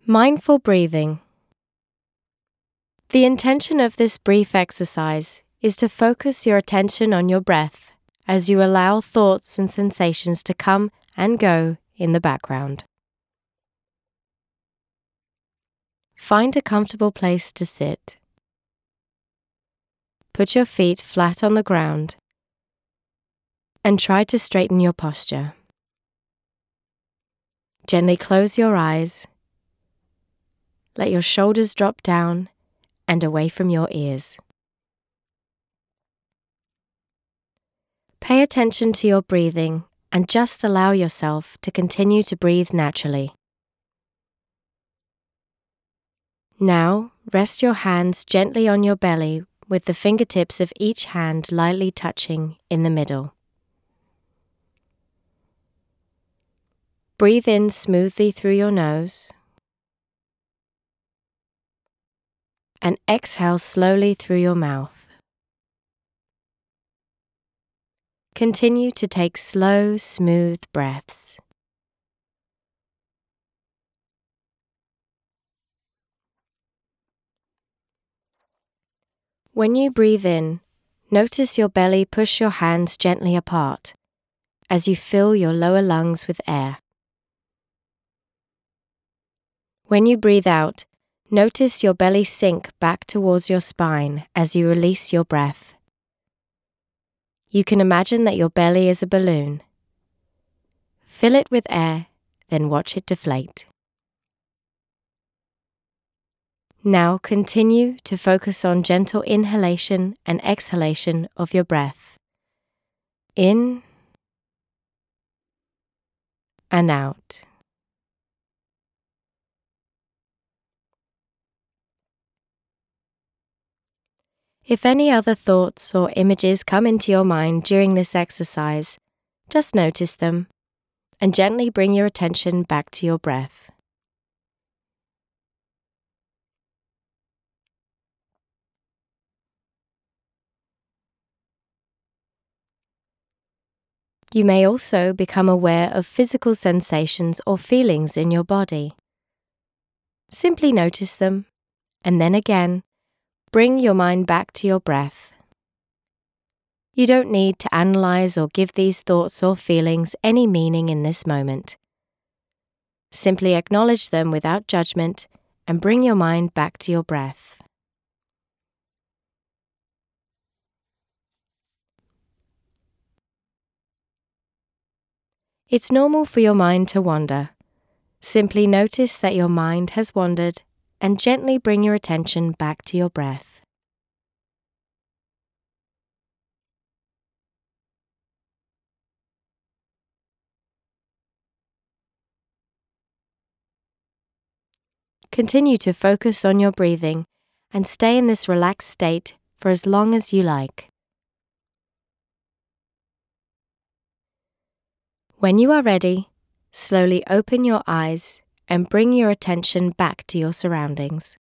Mindful breathing. The intention of this brief exercise is to focus your attention on your breath as you allow thoughts and sensations to come and go in the background. Find a comfortable place to sit. Put your feet flat on the ground and try to straighten your posture. Gently close your eyes. Let your shoulders drop down and away from your ears. Pay attention to your breathing and just allow yourself to continue to breathe naturally. Now, rest your hands gently on your belly with the fingertips of each hand lightly touching in the middle. Breathe in smoothly through your nose and exhale slowly through your mouth. Continue to take slow, smooth breaths. When you breathe in, notice your belly push your hands gently apart as you fill your lower lungs with air. When you breathe out, notice your belly sink back towards your spine as you release your breath. You can imagine that your belly is a balloon. Fill it with air, then watch it deflate. Now continue to focus on gentle inhalation and exhalation of your breath. In and out. If any other thoughts or images come into your mind during this exercise, just notice them and gently bring your attention back to your breath. You may also become aware of physical sensations or feelings in your body. Simply notice them, and then again, bring your mind back to your breath. You don't need to analyze or give these thoughts or feelings any meaning in this moment. Simply acknowledge them without judgment and bring your mind back to your breath. It's normal for your mind to wander. Simply notice that your mind has wandered and gently bring your attention back to your breath. Continue to focus on your breathing and stay in this relaxed state for as long as you like. When you are ready, slowly open your eyes and bring your attention back to your surroundings.